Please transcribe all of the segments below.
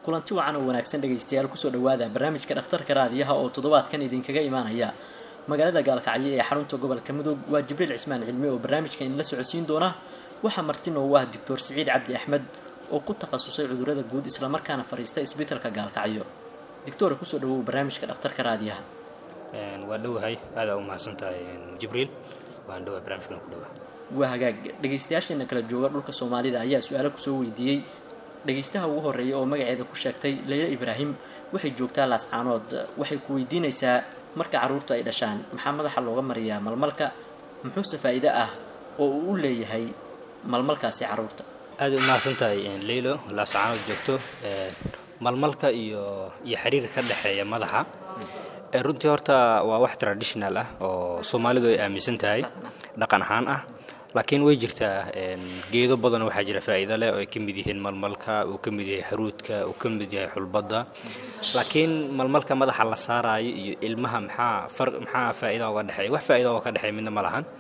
kulanti wacan oo wanaagsan dhagaystayaal kusoo dhawaada barnaamijka dhakhtarka raadiyaha oo toddobaadkan idinkaga imaanaya magaalada gaalkacyo ee xarunta gobolka mudug waa jibriil cismaan cilmi oo barnaamijka in la socodsiin doona waxaa marti noogu ah doctor Siciid Cabdi Axmed oo ku takhasusay cudurrada guud isla markaana fariista isbitaalka gaalkacyo. doctor kusoo dhawow barnaamijka dhakhtarka raadiyaha. waa dhawahay aad u mahadsantahay jibriil waan dhawahay barnaamijkan ku dhawahay. waa hagaag dhagaystayaasheena kala jooga dhulka Soomaalida ayaa su'aalo ku soo weydiiyay dhagaystaha ugu horeeya oo magaceeda ku sheegtay Leila Ibrahim waxay joogtaa Laascaanood waxay ku weydiinaysaa marka caruurtu ay dhashaan maxaa madaxa looga mariyaa malmalka muxuu faa'iido ah oo uu leeyahay malmalkaasi caruurta. aad u mahadsantahay Leila Laascaanood joogto malmalka iyo xiriir ka dhaxeeya madaxa runtii horta waa wax traditional ah oo Soomaalidu ay aaminsan tahay dhaqan ahaan ah laakiin way jirtaa geedo badan waxa jira faa'iido leh oo ay kamid yihiin malmalka oo kamid yahay haruudka oo kamid yahay xulbada laakiin malmalka madaxa la saarayo iyo ilmaha maxaa faa'iido uga dhaxay wax faa'iido uga dhaxay midna ma lahan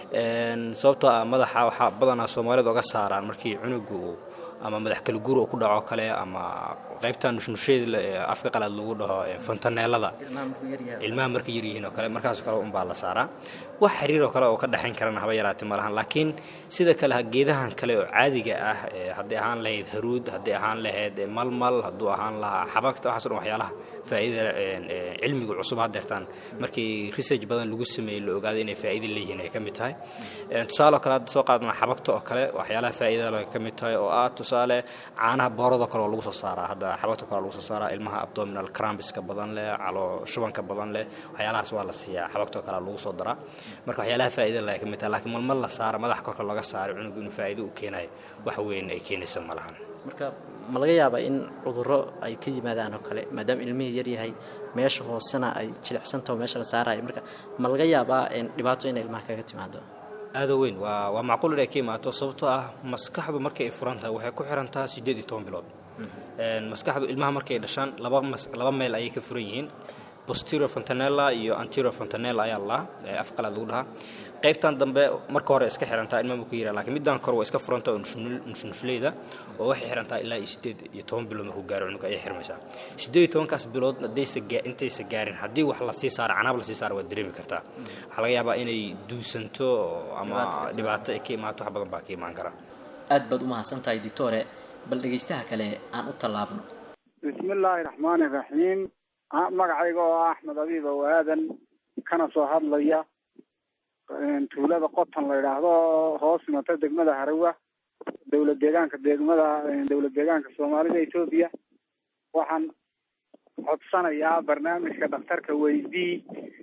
sababtoo ah madaxa waxa badan Soomaalidu uga saaraan markii cunugu ama madax kala guur oo ku dhaco kale ama qaybta nushnushada afka qalaad lagu dhaho fontaneelada ilmaha markay yar yihiin oo kale markaas kale un baa la saaraa wax xiriir oo kale oo ka dhaxayn karana haba yaraatay malahan laakiin sida kale geedahan kale oo caadiga ah haddii ahaan lahayd haruud haddii ahaan lahayd malmal hadduu ahaan lahaa xabagta waxaas oo waxyaalaha faa'iido cilmiga cusub hadeertaan markii research badan lagu sameeyay la ogaaday inay faa'iido leeyihiin ay ka mid tahay tusaale kale soo qaadana xabagta oo kale waxyaalaha faa'iido leh ka mid tahay oo tusaale caanaha boorada kale oo lagu soo saaraa hadda xabagta kale lagu soo saaraa ilmaha abdominal cramps ka badan leh calo shubanka badan leh waxyaalahaas waa la siiyaa xabagta kale lagu soo daraa marka waxyaalaha faa'iido leh ka mid tahay laakiin malmal la saaro madax korka laga saaro cunugu inuu faa'iido u keenayo wax weyn ay keenayso malahan marka ma laga yaabaa in cudurro ay ka yimaadaan oo kale maadaama ilmihii yar yahay meesha hoosena ay jilicsantahay meesha la saarayo marka ma laga yaabaa in dhibaato in ilmaha kaga timaado aad weyn waa macquul inay ka imaato sababtoo ah maskaxdu markay ay furan tahay waxay ku xiran tahay 18 bilood maskaxdu ilmaha markay dhashaan laba meel ayay ka furan yihiin posterior fontanella iyo anterior fontanella ayaa la afqalaad lagu dhahaa qaybtan dambe marka hore iska xirantaa ilmaha ku yiraahdo laakiin midaan kor waa iska furantaa nushnushleeda oo waxay xirantaa ilaa 18 bilood markuu gaaro cunuga ay xirmaysaa 18 kaas bilood intaysa gaarin haddii wax la sii saaro canaab la sii saaro waa dareemi kartaa waxa laga yaabaa inay duusanto ama dhibaato ay ka imaato wax badan baa ka imaan kara aad baad u mahadsantahay doctore bal dhagaystaha kale aan u talaabno bismillaahir rahmaanir rahiim magacayga oo Axmed Abiib oo aadan kana soo hadlaya tuulada qotan la yiraahdo hoos mata degmada Harawa dawlad deegaanka Soomaalida Itoobiya waxaan codsanayaa barnaamijka dhakhtarka weydii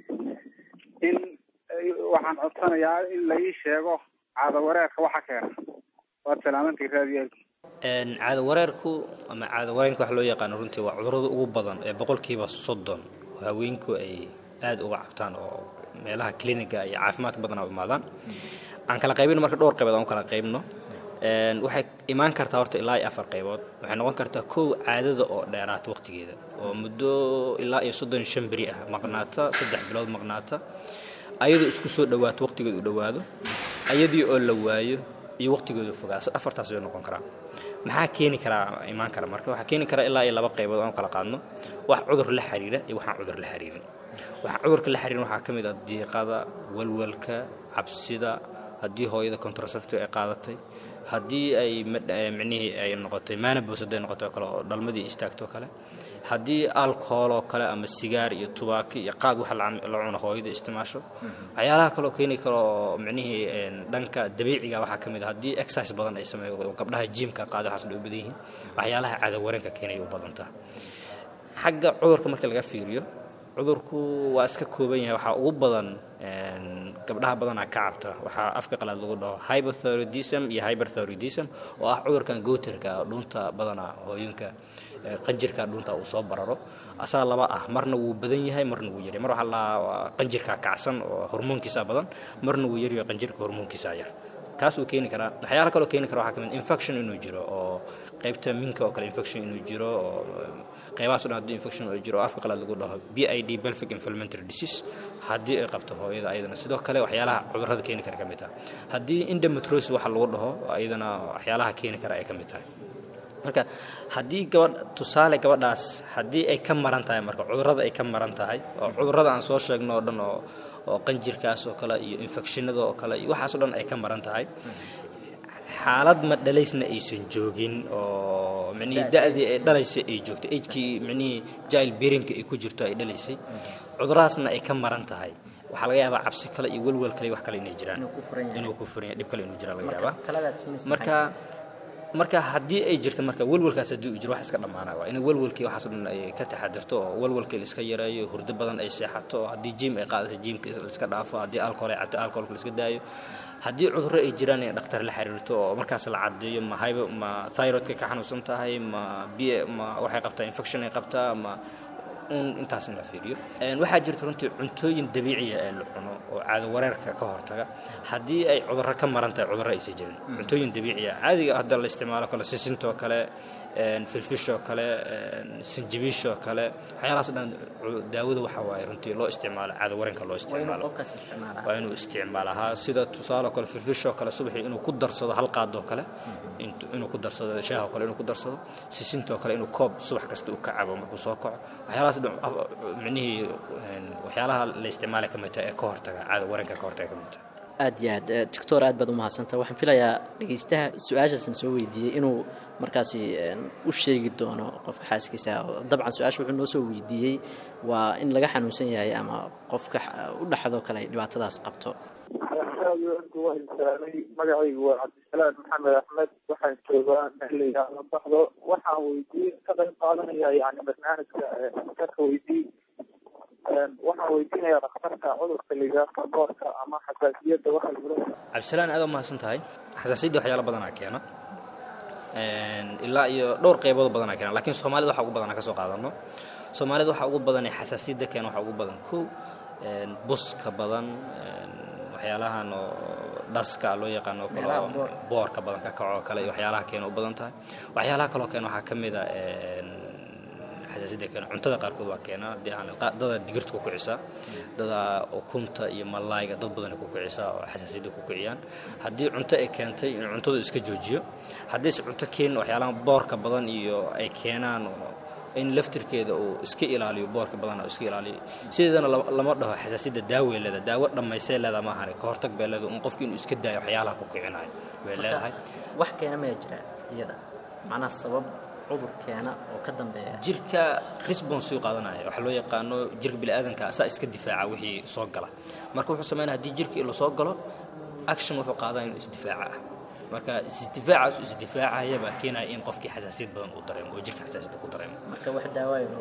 waxaan codsanayaa in la ii sheego caado wareerka waxa keena waa salaamantii raadiyaha caado wareerku ama caado wareerka wax loo yaqaan runtii waa cudurrada ugu badan ee 30% haweenku ay aad uga cabtaan oo meelaha kliniga iyo caafimaadka badan u imaadaan aan kala qaybin marka dhowr qaybood aan kala qaybno waxay imaan kartaa horta ilaa 4 qaybood waxay noqon kartaa koow caadada oo dheeraad waqtigeeda oo muddo ilaa 35 bari ah maqnaata 3 bilood maqnaata ayadoo isku soo dhawaato waqtigeedu u dhawaado ayadii oo la waayo iyo waqtigeedu fogaas afartaas ay noqon karaan maxaa keeni kara imaan kara marka waxa keeni kara ilaa 2 qaybood aan kala qaadno wax cudur la xiriira iyo waxa cudur la xiriirin waxa cudurka la xiriirin waxa kamid ah diiqada walwalka cabsida haddii hooyada contraceptive ay qaadatay haddii ay macnaheedu ay noqotay menopause ay noqotay kale oo dhalmadii istaagto kale haddii alcohol oo kale ama sigaar iyo tubaako iyo qaad wax la cuno hooyada isticmaasho waxyaalaha kale oo keeni karo macnaheedu dhanka dabiiciga waxa kamid ah haddii exercise badan ay sameeyo gabdhaha gymka qaado xas u badan yihiin waxyaalaha caado wareerka keenay u badanta xagga cudurka marka laga fiiriyo cudurku waa iska kooban yahay waxa ugu badan gabdhaha badan ka cabta waxa afka qalaad lagu dhaho hypothyroidism iyo hyperthyroidism oo ah cudurkan gootirka dhunta badana hooyinka qanjirka dhunta uu soo bararo asaa laba ah marna wuu badan yahay marna wuu yar mar waxa la qanjirka kacsan oo hormoonkiisa badan marna wuu yar yahay qanjirka hormoonkiisa yar taas uu keeni kara waxyaalaha kale oo keeni kara waxa kamid infection inuu jiro oo qaybta minka oo kale infection inuu jiro oo qaybaha soo dhawaad infection oo jiro afka qalaad lagu dhaho PID pelvic inflammatory disease haddii ay qabto hooyada ayadana sidoo kale waxyaalaha cudurrada keeni kara kamid ah haddii endometriosis waxa lagu dhaho ayadana waxyaalaha keeni kara ay kamid tahay marka haddii tusaale gabadhaas haddii ay ka maran tahay marka cudurrada ay ka maran tahay oo cudurrada aan soo sheegno oo dhan oo qanjirkaas oo kale iyo infectionada oo kale iyo waxaas oo dhan ay ka maran tahay xaalad ma dhalaysna aysan joogin oo micnihii da'dii ay dhalaysay ay joogto agekii micnihii jail bearingka ay ku jirto ay dhalaysay cudurrahaasna ay ka maran tahay waxaa laga yaabaa cabsi kale iyo welwel kale iyo wax kale inay jiraan inuu ku furan yahay dhib kale inuu jira laga yaabaa marka haddii ay jirto marka welwelkaas haddii uu jiro wax iska dhammaanaya waa in welwelkii waxaas oo dhan ay ka taxadirto oo welwelkii la iska yareeyo hurdo badan ay seexato oo haddii jiim ay qaadato jiimka la iska dhaafo haddii alcohol ay cabto alcoholka la iska daayo haddii cudurro ay jiraan in dhakhtar la xiriirto oo markaas la caddeeyo ma thyroidka ka xanuunsan tahay ma waxay qabtaa infection ay qabtaa ma intaas in la fiiriyo waxaa jirta runtii cuntooyin dabiiciya ee la cuno oo caado wareerka ka hortaga haddii ay cudurro ka maran tahay cudurro aysan jirin cuntooyin dabiiciya caadiga hadda la isticmaalo kale sisintoo kale filfishoo kale sinjibiishoo kale waxyaalahaas dhan daawada waxa waaye runtii loo isticmaalo caado wareenka loo isticmaalo waa inuu isticmaalahaa sida tusaale kale filfishoo kale subaxii inuu ku darsado hal qaadoo kale inuu ku darsado shaahoo kale inuu ku darsado sisintoo kale inuu koob subax kasta uu ka cabo markuu soo kaco waxyaalahaas micnihii waxyaalaha la isticmaalay ka mid tahay ee ka hortaga caado wareenka ka hortaga ka mid tahay aad iyo aad doctor aad baad u mahadsantahay waxaan filayaa dhegeystaha su-aashaasan soo weydiiyey inuu markaasi u sheegi doono qofka xaaskiisa dabcan su-aasha wuxuu noo soo weydiiyey waa in laga xanuunsan yahay ama qofka u dhaxdo kale ay dhibaatadaas qabto magacaygu waa cabdisalaam maxamed axmed waxaan joogaa meelayaala baxdo waxaan weydiiyey ka qayb qaadanaya yani barnaamijka dhakhtarka weydii waxaan weydiinayaa dhakhtarka cudurka ligaarka boorka ama xasaasiyadda waxa lagula cabdisalaan aad u mahadsan tahay xasaasiyadda waxyaalo badanaa keena ilaa iyo dhowr qaybood badanaa keena laakiin soomaalida waxa ugu badanaa ka soo qaadano soomaalida waxa ugu badan ee xasaasiyadda keena waxa ugu badan kow buska badan waxyaalahan oo dhaska loo yaqaano kale boorka badan ka kaco kale iyo waxyaalaha keena u badan tahay waxyaalaha kale oo keena waxaa ka mid ah xasaasiyadda keena cuntada qaarkood waa keena dada digirta ku kicisa dada ukunta iyo malayga dad badan ku kicisa oo xasaasiyadda ku kiciyaan haddii cunto ay keentay in cuntada iska joojiyo haddii cunto keen waxyaalaha boorka badan iyo ay keenaan in laftirkeeda uu iska ilaaliyo boorka badan oo iska ilaaliyo sidana lama dhaho xasaasiyadda daaweelada daawo dhamaysay leedahay ma ahan ka hortag beelada in qofkii inuu iska daayo waxyaalaha ku kicinayo way leedahay wax keena ma jira iyada macnaha sabab cudur keena oo ka dambeeya jirka response uu qaadanayo waxa loo yaqaano jirka bini'aadanka asaa iska difaaca wixii soo gala marka wuxuu sameeyaa haddii jirka uu soo galo action wuxuu qaadaa inuu isdifaaca marka isdifaacaya baa keenaya in qofkii xasaasiyad badan uu dareemo oo jirka xasaasiyad ku dareemo marka wax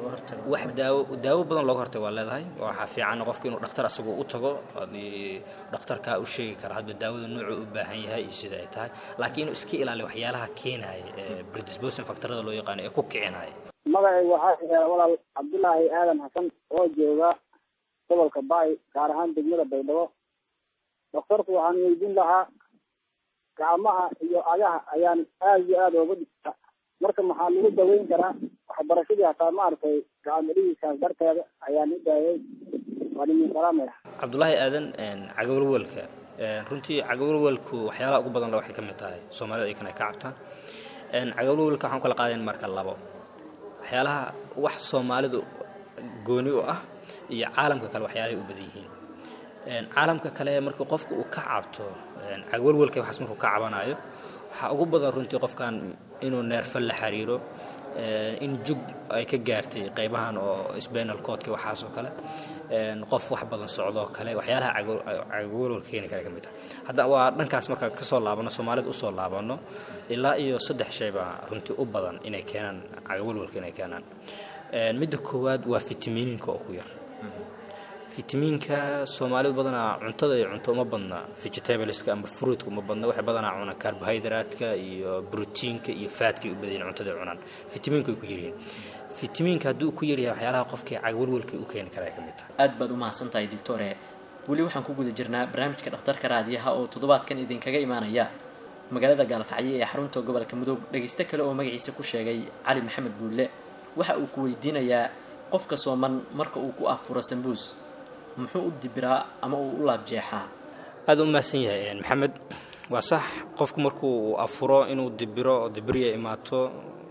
daawo badan looga hortago waa leedahay waxa fiican qofkii inuu dhakhtar asagoo u tago hadii dhakhtarka uu sheegi karo hadba daawada nooca u baahan yahay iyo sida ay tahay laakiin inuu iska ilaaliyo waxyaalaha keenaya predisposing factorada loo yaqaan ee ku kicinaya magacaygu waxaa walaal cabdullaahi aadan xasan oo jooga gobolka baay gaar ahaan degmada baydhabo dhakhtarku waxaan weydiin lahaa gacmaha iyo agaha ayaan aad iyo aad uga dhigta marka maxaa lagu daweyn karaa waxbarashadii hataa maaragtay gacmadhigiisaas darteeda ayaan u daayay waan idin salaamaya cabdullaahi aadan cagawalwalka runtii cagawalwalku waxyaalaha ugu badan waxay ka mid tahay soomaalida ay kana ka cabtaan cagawalwalka waxaan kala qaadayn marka labo waxyaalaha wax soomaalidu gooni u ah iyo caalamka kale waxyaalahay u badan yihiin caalamka kale markuu qofku uu ka cabto cagawalwalka waxaas markuu ka cabanayo waxaa ugu badan runtii qofkan inuu neerfa la xiriiro in jug ay ka gaartay qaybahan oo spinal cordka waxaas oo kale qof wax badan socdo kale waxyaalaha cagawalwalka keeni kara ka mid ah hadda waa dhankaas marka ka soo laabano soomaalida u soo laabano ilaa iyo 3 shay baa runtii u badan inay keenaan cagawalwalka inay keenaan midda koowaad waa fitamiinka oo ku yar fitamiinka Soomaalidu badanaa cuntada ay cunto uma badna vegetables-ka ama fruit-ka uma badna waxay badanaa cunaan carbohydrate-ka iyo protein-ka iyo fat-ka u badan cuntada ay cunaan fitamiinka ay ku yireen fitamiinka hadduu ku yar yahay waxyaalaha qofkii cagawalwalka u keeni kara ka mid tahay aad baad u mahadsantahay doctore wali waxaan ku guda jirnaa barnaamijka dhakhtarka raadiyaha oo toddobaadkan idinkaga imaanaya magaalada Gaalkacyo ee xarunta gobolka Mudug dhageysta kale oo magaciisa ku sheegay Cali Maxamed Buule waxa uu ku weydiinayaa qofka Sooman marka uu ku afuro sambuus muxuu u dibiraa ama uu u laabjeexaa aad u maasan yahay maxamed waa sax qofku markuu afuro inuu dibiro dibriya imaato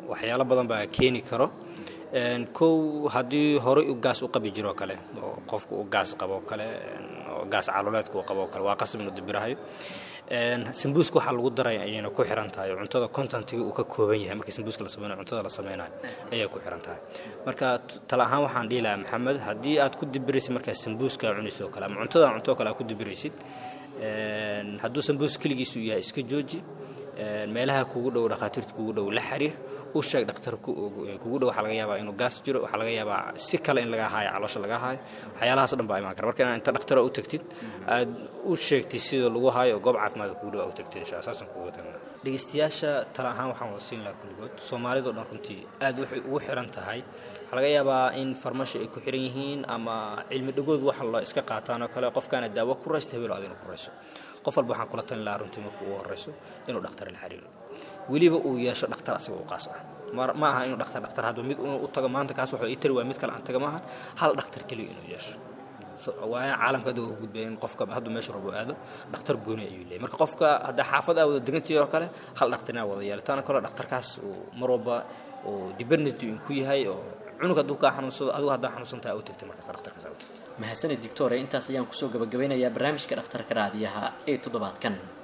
waxyaalo badan baa keeni karo kow haddii horey u gaas u qabi jiro kale oo qofku u gaas qabo kale oo gaas caloleedku u qabo kale waa qasab inuu dibirahayo sambuuska waxa lagu daray ayayna ku xiran tahay cuntada contentiga uu ka kooban yahay markii sambuuska la sameeyo cuntada la sameeyo ayay ku xiran tahay marka tala ahaan waxaan dhihi lahaa maxamed haddii aad ku dibiraysid markaa sambuuska cunayso kale ama cunto kale aad ku dibiraysid hadduu sambuuska keligiisu yahay iska jooji meelaha kugu dhow dhaqaatiirta kugu dhow la xiriir u sheeg dhakhtarku kugu dhow waxa laga yaabaa inuu gaas jiro waxa laga yaabaa si kale in laga haayo caloosha laga haayo waxyaalahaas dhan baa imaan kara marka inta dhakhtar u tagtid aad u sheegtid sida lagu haayo goob caafimaad kugu dhow u tagtid insha Allah saasan kugu tagnaa dhageystayaasha tala ahaan waxaan wada siin lahaa kulligood Soomaalidu dhan runtii aad waxay ugu xiran tahay waxa laga yaabaa in farmasho ay ku xiran yihiin ama cilmi dhagood waxa la iska qaataan oo kale qofkaana daawo ku raysto hebel aad inuu ku rayso qof walba waxaan kula talin lahaa runtii markuu u horeyso inuu dhakhtar la xiriiro waliba uu yeesho dhakhtar asiga u qaas ah ma aha inuu dhakhtar hadba mid u tago maanta kaas wuxuu ii tiri waa mid kale aan taga maaha hal dhakhtar kaliya inuu yeesho waa caalamka dad ugu gudbay in qofka hadda meesha rabo aado dhakhtar gooni ayuu leeyahay marka qofka hadda xaafad wada degantii oo kale hal dhakhtarna wada yeeltaan kale dhakhtarkaas uu mar walba oo dibernity ku yahay oo cunuga haduu ka xanuunsado adigu hadda xanuunsantahay oo tagtay markaas dhakhtarkaas u tagtay mahadsanid doctor intaas ayaan kusoo gabagabeynayaa barnaamijka dhakhtarka raadiyaha ee toddobaadkan